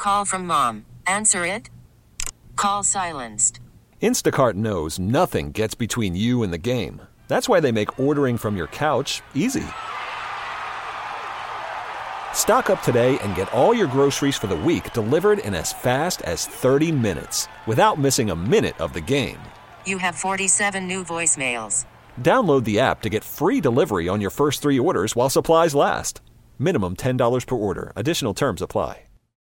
Call from mom. Answer it. Call silenced. Instacart knows nothing gets between you and the game. That's why they make ordering from your couch easy. Stock up today and get all your groceries for the week delivered in as fast as 30 minutes without missing a minute of the game. You have 47 new voicemails. Download the app to get free delivery on your first 3 orders while supplies last. Minimum $10 per order. Additional terms apply.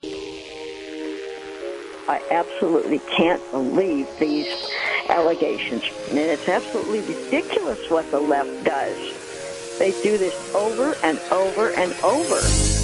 I absolutely can't believe these allegations. And it's absolutely ridiculous what the left does. They do this over and over and over.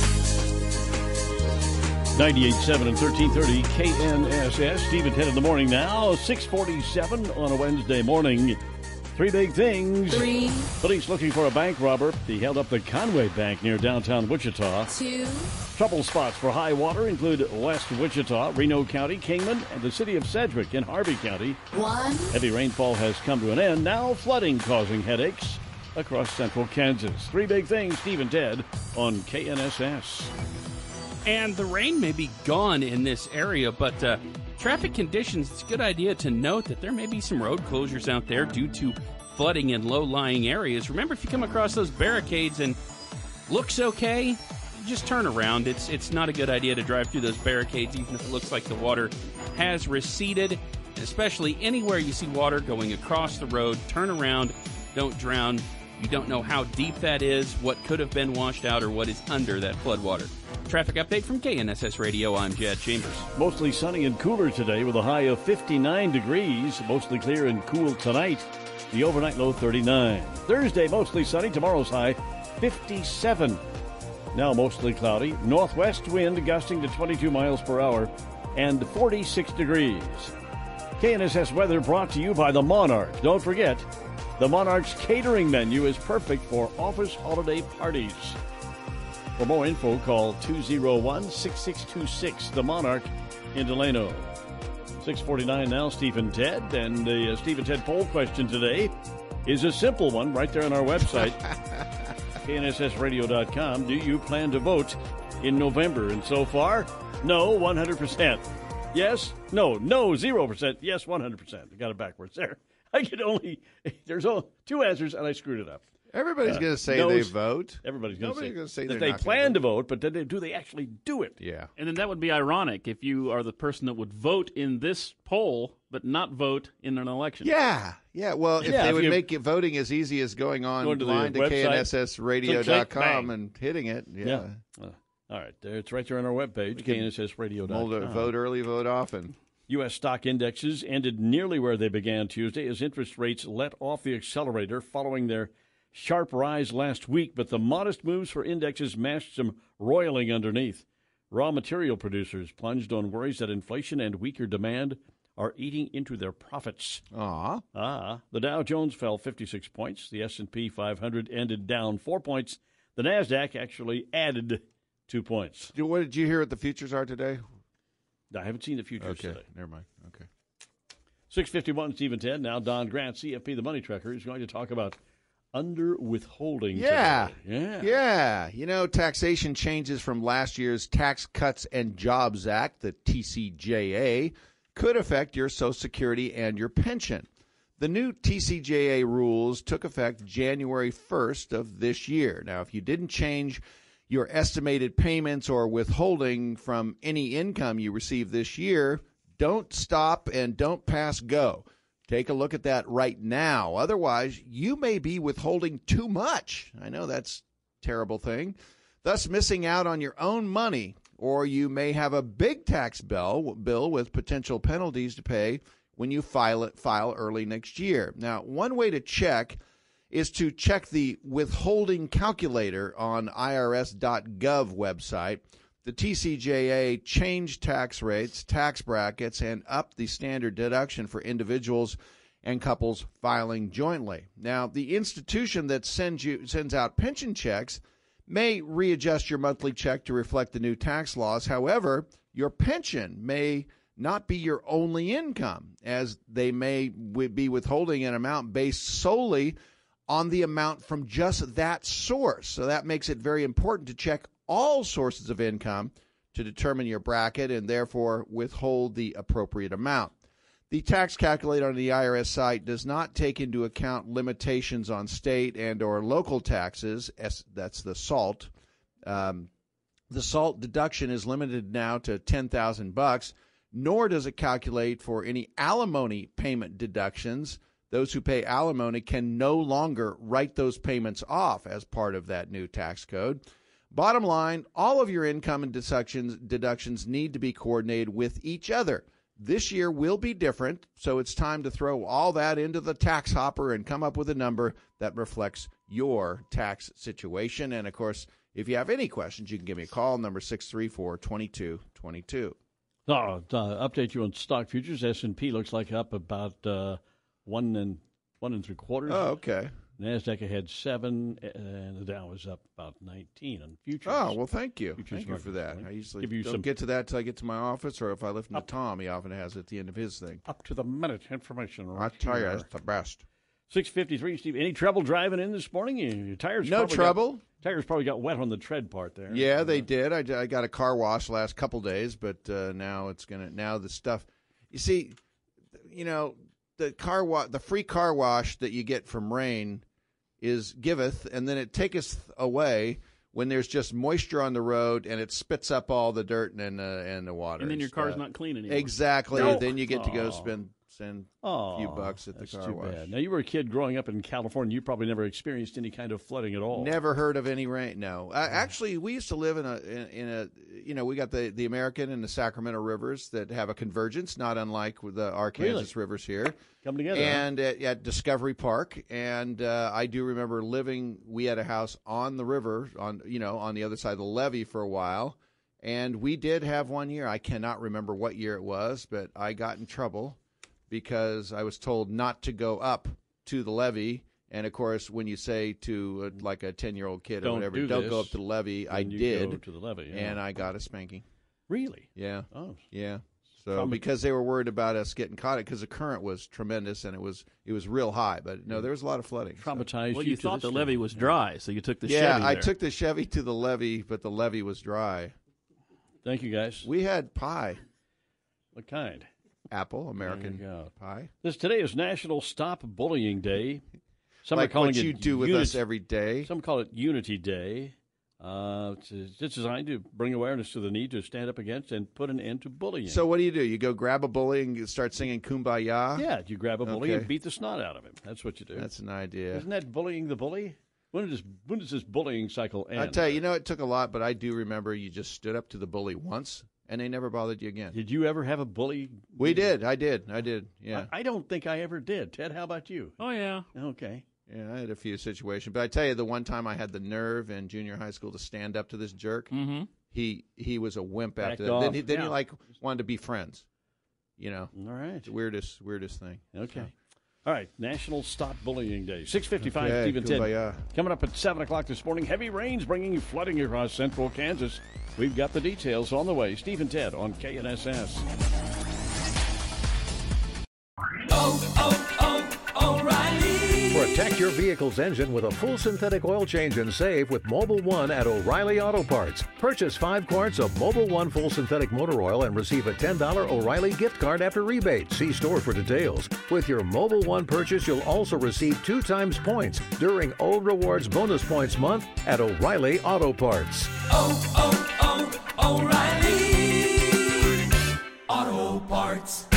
98.7 and 1330 KNSS. Steve and Ted in the morning now. 6:47 on a Wednesday morning. 3 big things. 3. Police looking for a bank robber. He held up the Conway Bank near downtown Wichita. 2. Trouble spots for high water include West Wichita, Reno County, Kingman, and the city of Sedgwick in Harvey County. 1. Heavy rainfall has come to an end. Now flooding causing headaches across central Kansas. 3 big things, Steve and Ted on KNSS. And the rain may be gone in this area, but traffic conditions, it's a good idea to note that there may be some road closures out there due to flooding in low-lying areas. Remember, if you come across those barricades and looks okay, just turn around. It's not a good idea to drive through those barricades, even if it looks like the water has receded. Especially anywhere you see water going across the road, turn around, don't drown. You don't know how deep that is, what could have been washed out, or what is under that floodwater. Traffic update from KNSS Radio. I'm Jed Chambers. Mostly sunny and cooler today with a high of 59 degrees. Mostly clear and cool tonight. The overnight low 39. Thursday, mostly sunny. Tomorrow's high 57. Now mostly cloudy. Northwest wind gusting to 22 miles per hour and 46 degrees. KNSS weather brought to you by the Monarch. Don't forget, the Monarch's catering menu is perfect for office holiday parties. For more info, call 201-6626, The Monarch in Delano. 6:49 now, Steve and Ted. And the Steve and Ted poll question today is a simple one right there on our website, knssradio.com. Do you plan to vote in November? And so far, no, 100%. Yes, no, 0%. Yes, 100%. I got it backwards there. There's only 2 answers, and I screwed it up. Everybody's going to say they vote. Everybody's going to say that they plan to vote, but then do they actually do it? Yeah. And then that would be ironic if you are the person that would vote in this poll, but not vote in an election. Yeah. Well, if they would make voting as easy as going online to knssradio.com and hitting it. Yeah. All right. It's right there on our webpage, knssradio.com. Vote early, vote often. U.S. stock indexes ended nearly where they began Tuesday as interest rates let off the accelerator following their sharp rise last week, but the modest moves for indexes masked some roiling underneath. Raw material producers plunged on worries that inflation and weaker demand are eating into their profits. The Dow Jones fell 56 points. The S&P 500 ended down 4 points. The NASDAQ actually added 2 points. What did you hear what the futures are today? I haven't seen the futures today. Never mind. Okay. 6:51, Steve and Ted. Now Don Grant, CFP, the money tracker, is going to talk about under withholding. Yeah. Today. Yeah. Taxation changes from last year's Tax Cuts and Jobs Act, the TCJA, could affect your Social Security and your pension. The new TCJA rules took effect January 1st of this year. Now, if you didn't change your estimated payments or withholding from any income you received this year, don't stop and don't pass go. Take a look at that right now. Otherwise, you may be withholding too much. I know that's a terrible thing. Thus missing out on your own money, or you may have a big tax bill with potential penalties to pay when you file early next year. Now, one way to check is to check the withholding calculator on irs.gov website. The TCJA changed tax rates, tax brackets, and upped the standard deduction for individuals and couples filing jointly. Now, the institution that sends out pension checks may readjust your monthly check to reflect the new tax laws. However, your pension may not be your only income, as they may be withholding an amount based solely on the amount from just that source. So that makes it very important to check all sources of income to determine your bracket and therefore withhold the appropriate amount. The tax calculator on the IRS site does not take into account limitations on state and or local taxes. That's the SALT. The SALT deduction is limited now to $10,000, nor does it calculate for any alimony payment deductions. Those who pay alimony can no longer write those payments off as part of that new tax code. Bottom line, all of your income and deductions need to be coordinated with each other. This year will be different, so it's time to throw all that into the tax hopper and come up with a number that reflects your tax situation. And, of course, if you have any questions, you can give me a call, number 634-2222. Update you on stock futures. S&P looks like up about 1 3/4. Oh, okay. NASDAQ had 7, and the Dow was up about 19 on futures. Oh, well, thank you. Futures Thank you for that. markets, I usually don't get to that until I get to my office, or if I listen to Tom, he often has it at the end of his thing. Up to the minute information. I tell you, that's the best. 6:53, Steve. Any trouble driving in this morning? Your tires? No trouble. Tires probably got wet on the tread part there. Yeah, they did. I got a car wash the last couple days, but now the stuff. You see, the free car wash that you get from Rain is giveth, and then it taketh away when there's just moisture on the road and it spits up all the dirt and the water. And then your car's not clean anymore. Exactly. No. Then you get to go spend a few bucks at the car too wash. bad. Now, you were a kid growing up in California. You probably never experienced any kind of flooding at all. Never heard of any rain. No, actually, we used to live in a we got the American and the Sacramento rivers that have a convergence, not unlike with the Arkansas rivers here. Come together. And at Discovery Park, and I do remember living. We had a house on the river, on the other side of the levee for a while, and we did have one year. I cannot remember what year it was, but I got in trouble because I was told not to go up to the levee. And, of course, when you say to like a 10-year-old kid or whatever, don't go up to the levee, I did. Go to the levee, yeah. And I got a spanking. Really? Yeah. Oh. Yeah. So because they were worried about us getting caught, because the current was tremendous and it was real high. But, no, there was a lot of flooding. Traumatized Well, you you to thought this the levee day. was dry, so you took the Chevy Yeah, I there. took the Chevy to the levee, but the levee was dry. Thank you, guys. We had pie. What kind? Apple, American There you go. pie. Today is National Stop Bullying Day. Some are Like calling what you it do with us every day. Some call it Unity Day. It's designed to bring awareness to the need to stand up against and put an end to bullying. So what do? You go grab a bully and you start singing Kumbaya? Yeah, you grab a bully Okay. and beat the snot out of him. That's what you do. That's an idea. Isn't that bullying the bully? When does this bullying cycle end? I tell you, it took a lot, but I do remember you just stood up to the bully once, and they never bothered you again. Did you ever have a bully? We did. I did. Yeah. I don't think I ever did. Ted, how about you? Oh, yeah. Okay. Yeah, I had a few situations. But I tell you, the one time I had the nerve in junior high school to stand up to this jerk, he was a wimp after that. Backed Then, off. he wanted to be friends. All right. It's the weirdest thing. Okay. All right. National Stop Bullying Day. 6:55. Okay, Steve and Ted. kumbaya. Coming up at 7 o'clock this morning. Heavy rains bringing flooding across central Kansas. We've got the details on the way. Steve and Ted on KNSS. Protect your vehicle's engine with a full synthetic oil change and save with Mobile One at O'Reilly Auto Parts. Purchase 5 quarts of Mobile One full synthetic motor oil and receive a $10 O'Reilly gift card after rebate. See store for details. With your Mobile One purchase, you'll also receive 2 times points during O Rewards Bonus Points Month at O'Reilly Auto Parts. O'Reilly Auto Parts.